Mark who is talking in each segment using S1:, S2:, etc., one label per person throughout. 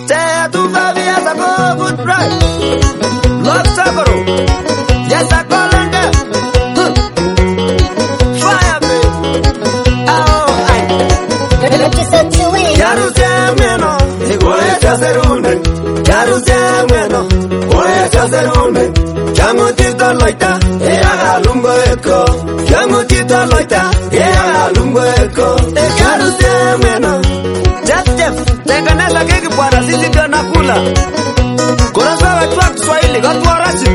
S1: Say to 5 years ago, good right. Love Sakaro. Yes, I call and get. Fire, babe. Oh, I. Yaruzemeno. Oye, Chaserune. Yaruzemeno. Oye, Chaserune. Chamutita loita. Ea lumbeco. Chamutita loita. Ea lumbeco. Yaruzemeno. Jeff, tengeneza keki bwana, sisi ndio nakula. Korosa wetu wa Kiswahili, watu wa rashi.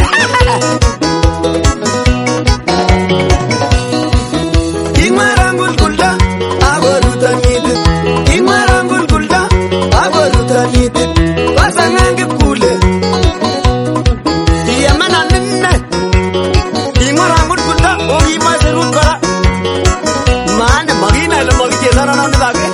S1: Ingmarangul gulda, agoruta nidit. Ingmarangul gulda, agoruta nidit. Wasangange kule. Yamana ninne. Ingmarangul gulda, ogi maserut kara. Maane magina ile magijela na nidage.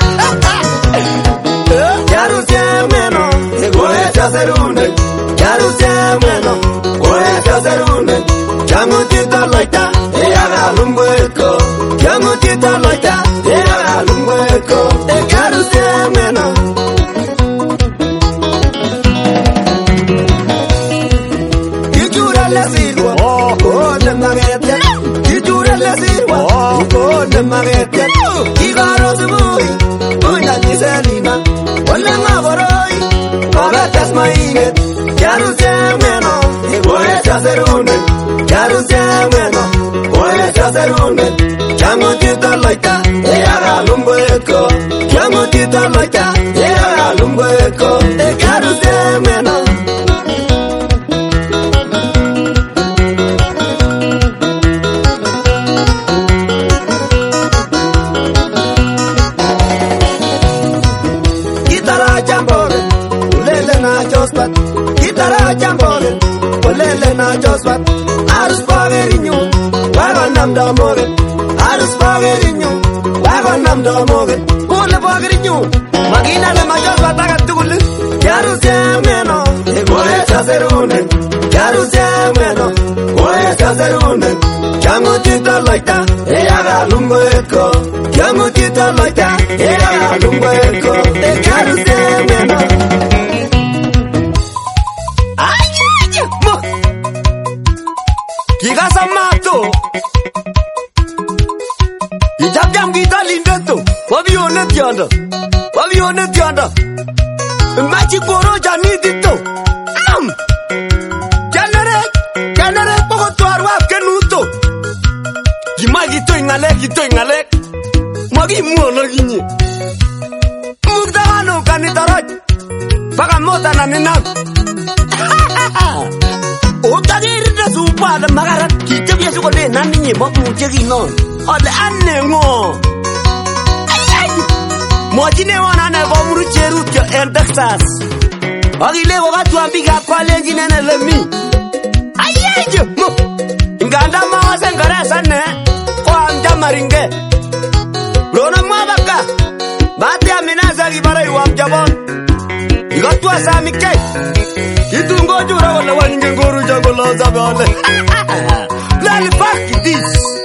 S1: Yaruzemeno, oye Chaserune. Yaruzemeno, oye Chaserune. Chamutita loita, ea lumbeco. Chamutita loita, ea lumbeco. Yaruzemeno. Kijura le sirwa, oh de magete. Kijura le sirwa, oh de magete. Igaro zubui, uya kiselina. Wale maboroi, magatas mainget. Yaruzemeno, oye Chaserune. Yaruzemeno, oye Chaserune. Chamutita loita, ea lumbeco. Chamutita loita, ea lumbeco. Yaruzemeno. Gitara jambore, olele na jospat. Arus pagerinyu, wagon nam damoge. Arus pagerinyu, wagon nam damoge. Ole pagerinyu, magina le majospat agatugul. Yaruzemeno, oye Chaserune. Yaruzemeno, oye Chaserune. Chamutita loita, ea lumbeco. Chamutita loita, ea lumbeco. Yaruzemeno. Kigasa mato Ijabjam kita lindeto Wabione tianda Machi koro jani dito Janere poko tuarwa kenuto Gima gito ingalek Magi muono ginyi Mugdahano kanitaraj Baka mota na ninag Otadirda supa la magarat kita biasa kole nani mo mujegi non ole annengo mojine wana na bomru cheru ke en Texas agile watu ambiga kwale njine na lemi ayeje mo nganda ma wasengara sanne ko amja maringe rona mabaka bate amenaza libara yuamjabon igatu asamike Itungo jura wala wange ngoru jago la zabale. Lali fuck this.